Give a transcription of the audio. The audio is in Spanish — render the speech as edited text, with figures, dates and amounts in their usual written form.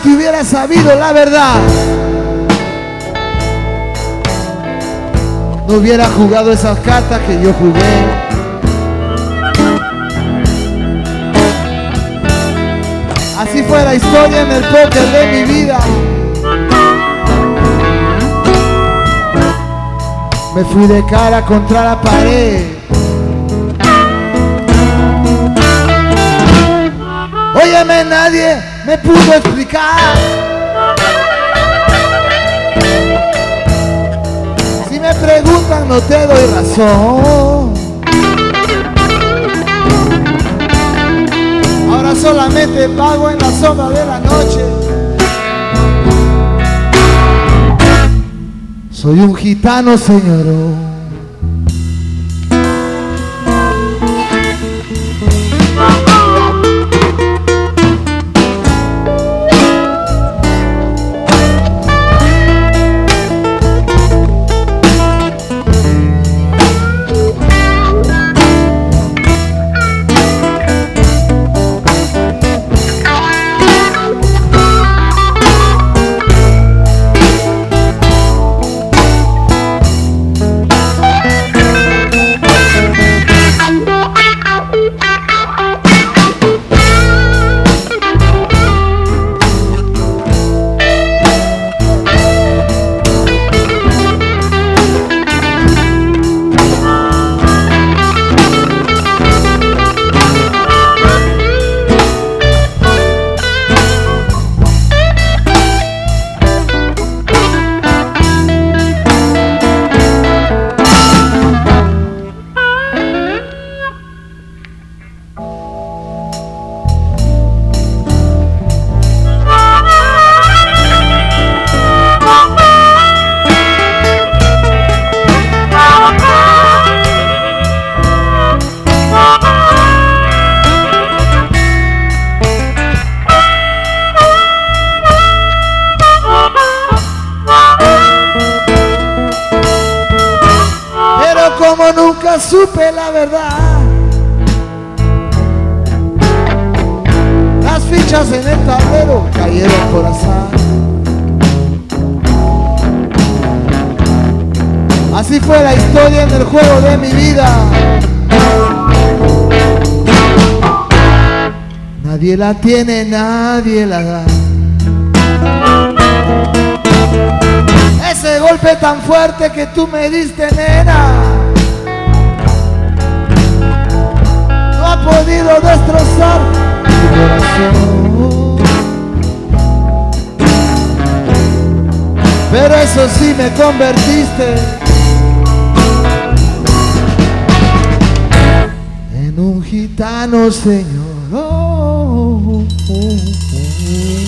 que hubiera sabido la verdad, no hubiera jugado esas cartas que yo jugué. Así fue la historia en el póker de mi vida. Me fui de cara contra la pared. Óyeme, nadie me pudo explicar. Si me preguntan, no te doy razón. Ahora solamente pago en la sombra de la noche. Soy un gitano, señor. Como nunca supe la verdad, las fichas en el tablero cayeron por azar. Así fue la historia en el juego de mi vida. Nadie la tiene, nadie la da. Ese golpe tan fuerte que tú me diste, nena, no ha podido destrozar mi corazón. Pero eso sí, me convertiste en un gitano, señor. Oh, oh, oh.